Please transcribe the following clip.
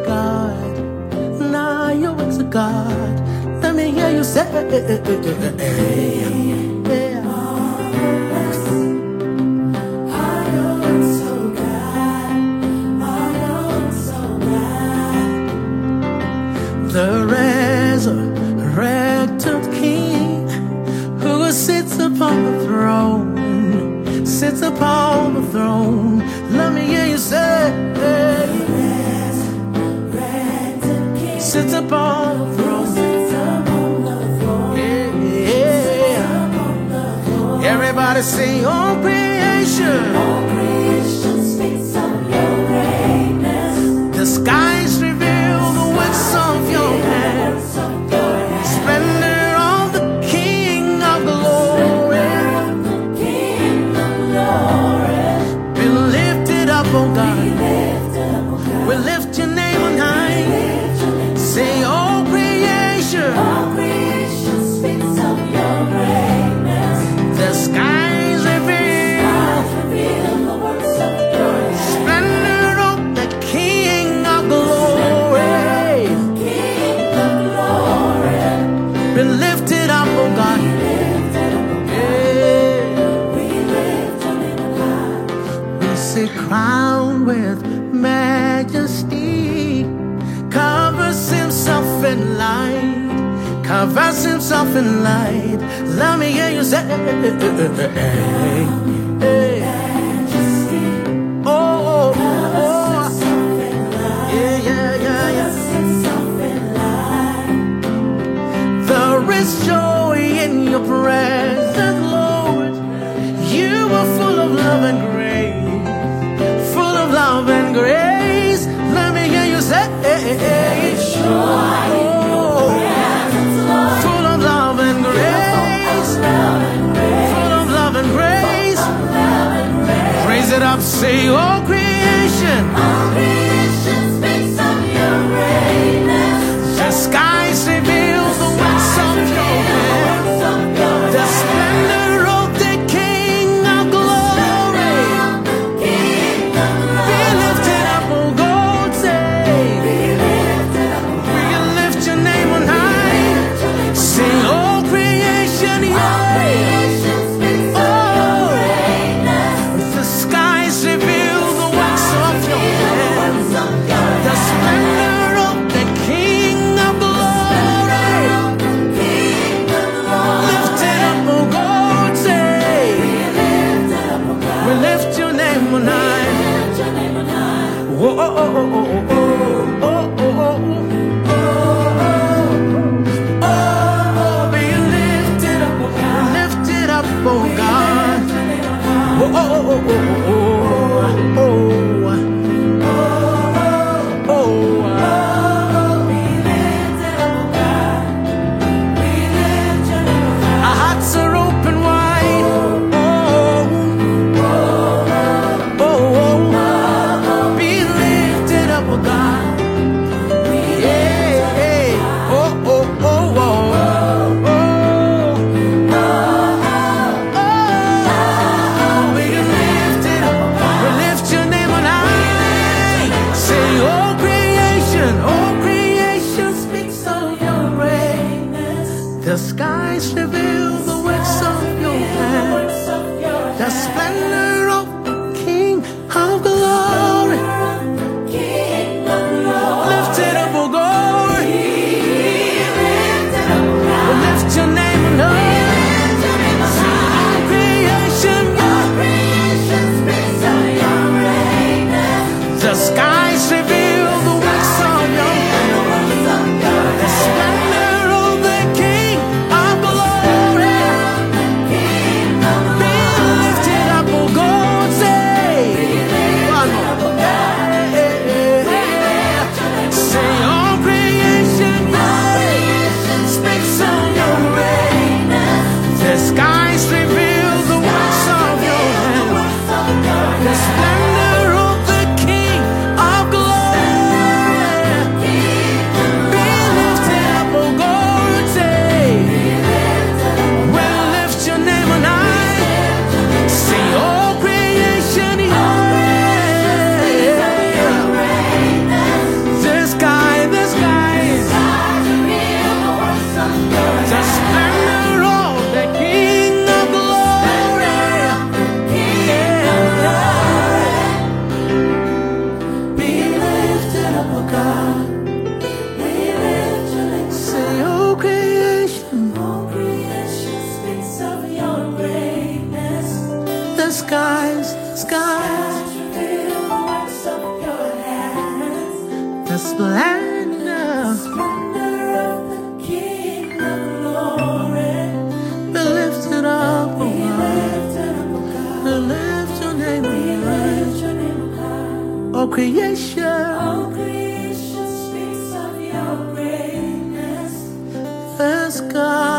God. Nah, your works of God. Let me hear you say, the resurrected King who sits upon the throne, sits upon the throne. Let me hear you say, sits upon the throne. Yeah. Everybody sing, all creation. All creation speaks of your greatness. The skies reveal the works of your hands. Splendor of the King of glory. Be lifted up, oh God. We lift your name on high. Say, all creation. All creation speaks of your greatness. The skies reveal the works of your hands. splendor of the King of glory. King of glory. Be lifted up, oh God. We lift your name on high. We say, crowned with majesty, covers himself in light, covers himself in light. Let me hear you say, oh, oh, oh, yeah, yeah, yeah, yeah. There is joy in your presence, Lord. You are full of love and grace, full of love and grace. Let me hear you say, full of love and grace, full of love and grace. Raise it up, say, all creation. All creation speaks of your greatness. The skies reveal the works of your hands. The splendor of the King of glory. Be lifted up, oh God, say. We lift your name on high. Sing, all creation, yeah. The skies reveal the works of your hands. The splendor of the King of glory. Lift it up, oh God, say. We lift your name on high. Oh, oh, oh, oh, oh, oh, oh, oh, oh, be lifted up, oh God. Oh, oh, oh, oh, oh, oh, oh, oh. Our hearts are open wide. Oh, oh, oh, be lifted up, oh God. Yeah, yeah. Oh, oh, oh, oh, oh, oh. Be lifted up. We lift your name on high. Say, all creation speaks of your greatness. The skies reveal the works of your hands. The splendor of the King of glory. Lift it up, oh God. We lift your name on high. All creation, the skies reveal the works of your hands. The splendor of the King of God. We lift your name. Say, oh creation, All creation speaks of your greatness. the skies, skies, Reveal the works of your hands. the splendor, Splendor of the King of glory. be lifted up, oh Be God. lifted up, O God. We lift your name, We oh God. lift your name, O God. Oh creation, All creation speaks of your greatness. the skies.